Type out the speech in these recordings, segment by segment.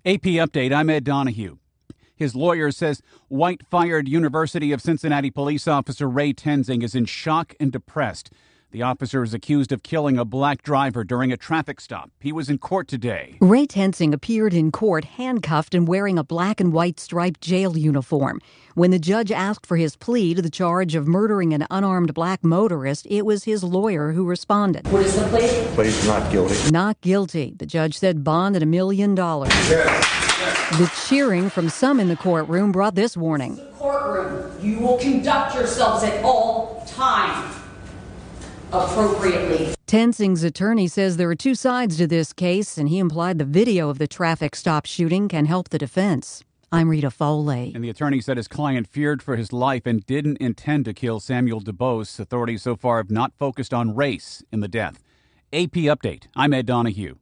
AP Update, I'm Ed Donahue. His lawyer says White fired University of Cincinnati police officer Ray Tenzing is in shock and depressed. The officer is accused of killing a black driver during a traffic stop. He was in court today. Ray Tenzing appeared in court handcuffed and wearing a black and white striped jail uniform. When the judge asked for his plea to the charge of murdering an unarmed black motorist, it was his lawyer who responded. What is the plea? Plead not guilty. Not guilty. The judge said bond at $1 million. Yes. The cheering from some in the courtroom brought this warning. The courtroom, you will conduct yourselves at all times appropriately. Tenzing's attorney says there are two sides to this case, and he implied the video of the traffic stop shooting can help the defense. I'm Rita Foley. And the attorney said his client feared for his life and didn't intend to kill Samuel DuBose. Authorities so far have not focused on race in the death. AP Update, I'm Ed Donahue.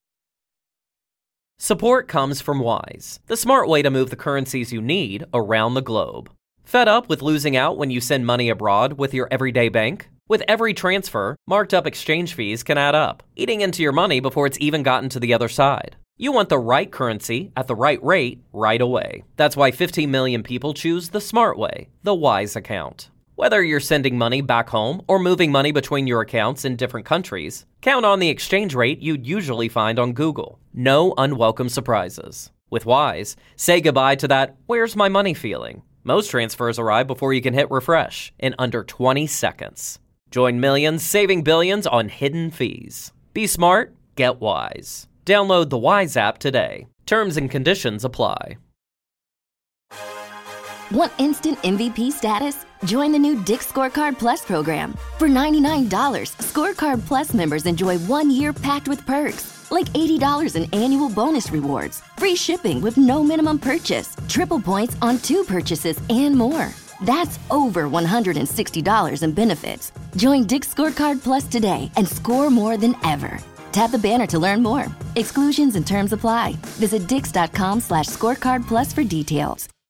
Support comes from Wise, the smart way to move the currencies you need around the globe. Fed up with losing out when you send money abroad with your everyday bank? With every transfer, marked up exchange fees can add up, eating into your money before it's even gotten to the other side. You want the right currency at the right rate right away. That's why 15 million people choose the smart way, the Wise account. Whether you're sending money back home or moving money between your accounts in different countries, count on the exchange rate you'd usually find on Google. No unwelcome surprises. With Wise, say goodbye to that "where's my money" feeling. Most transfers arrive before you can hit refresh in under 20 seconds. Join millions saving billions on hidden fees. Be smart, get Wise. Download the Wise app today. Terms and conditions apply. Want instant MVP status? Join the new Dick's Scorecard Plus program. For $99, Scorecard Plus members enjoy 1 year packed with perks, like $80 in annual bonus rewards, free shipping with no minimum purchase, triple points on 2 purchases, and more. That's over $160 in benefits. Join Dick's Scorecard Plus today and score more than ever. Tap the banner to learn more. Exclusions and terms apply. Visit dix.com/scorecardplus for details.